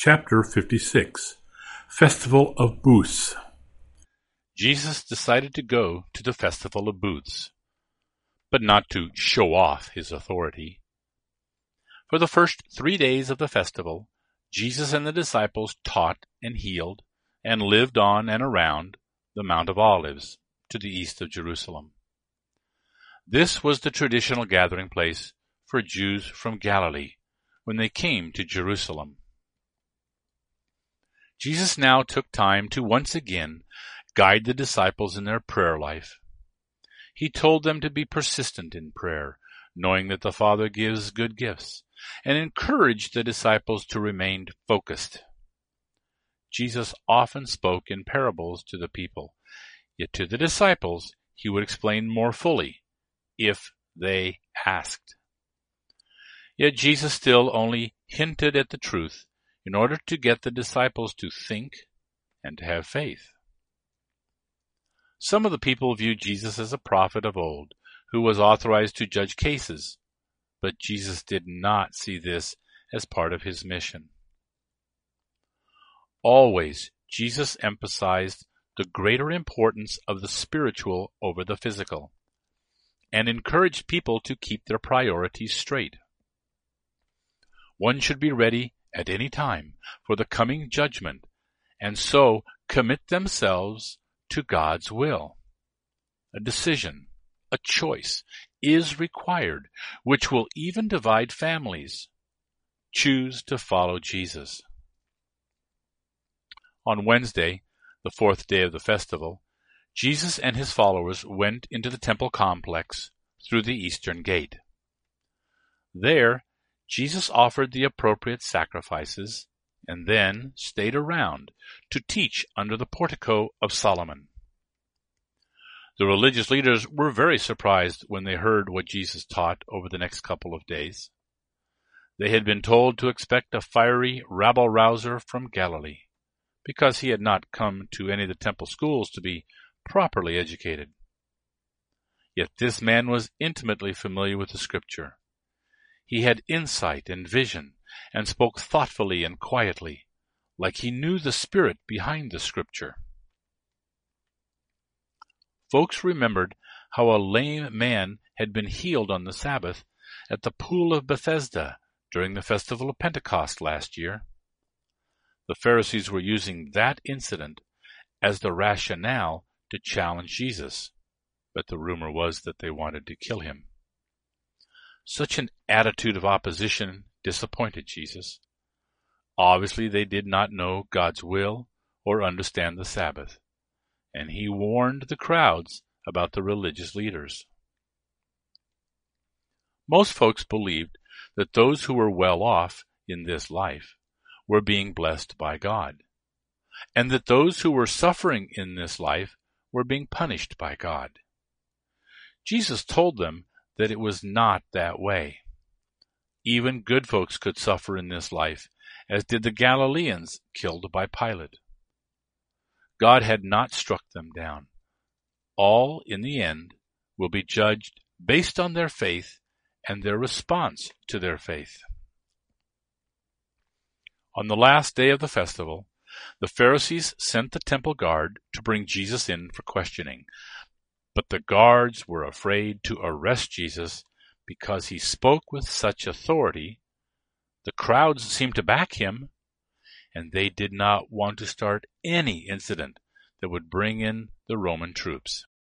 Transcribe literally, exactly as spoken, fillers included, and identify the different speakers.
Speaker 1: Chapter fifty-six. Festival of Booths.
Speaker 2: Jesus decided to go to the Festival of Booths, but not to show off his authority. For the first three days of the festival, Jesus and the disciples taught and healed and lived on and around the Mount of Olives to the east of Jerusalem. This was the traditional gathering place for Jews from Galilee when they came to Jerusalem. Jesus now took time to once again guide the disciples in their prayer life. He told them to be persistent in prayer, knowing that the Father gives good gifts, and encouraged the disciples to remain focused. Jesus often spoke in parables to the people, yet to the disciples he would explain more fully, if they asked. Yet Jesus still only hinted at the truth in order to get the disciples to think and to have faith. Some of the people viewed Jesus as a prophet of old, who was authorized to judge cases, but Jesus did not see this as part of his mission. Always, Jesus emphasized the greater importance of the spiritual over the physical, and encouraged people to keep their priorities straight. One should be ready at any time for the coming judgment, and so commit themselves to God's will. A decision, a choice, is required, which will even divide families. Choose to follow Jesus. On Wednesday, the fourth day of the festival, Jesus and his followers went into the temple complex through the eastern gate. There, Jesus offered the appropriate sacrifices and then stayed around to teach under the portico of Solomon. The religious leaders were very surprised when they heard what Jesus taught over the next couple of days. They had been told to expect a fiery rabble-rouser from Galilee, because he had not come to any of the temple schools to be properly educated. Yet this man was intimately familiar with the Scripture. He had insight and vision, and spoke thoughtfully and quietly, like he knew the spirit behind the Scripture. Folks remembered how a lame man had been healed on the Sabbath at the pool of Bethesda during the festival of Pentecost last year. The Pharisees were using that incident as the rationale to challenge Jesus, but the rumor was that they wanted to kill him. Such an attitude of opposition disappointed Jesus. Obviously, they did not know God's will or understand the Sabbath, and he warned the crowds about the religious leaders. Most folks believed that those who were well off in this life were being blessed by God, and that those who were suffering in this life were being punished by God. Jesus told them that it was not that way. Even good folks could suffer in this life, as did the Galileans killed by Pilate. God had not struck them down. All, in the end, will be judged based on their faith and their response to their faith. On the last day of the festival, the Pharisees sent the temple guard to bring Jesus in for questioning. But the guards were afraid to arrest Jesus because he spoke with such authority. The crowds seemed to back him, and they did not want to start any incident that would bring in the Roman troops.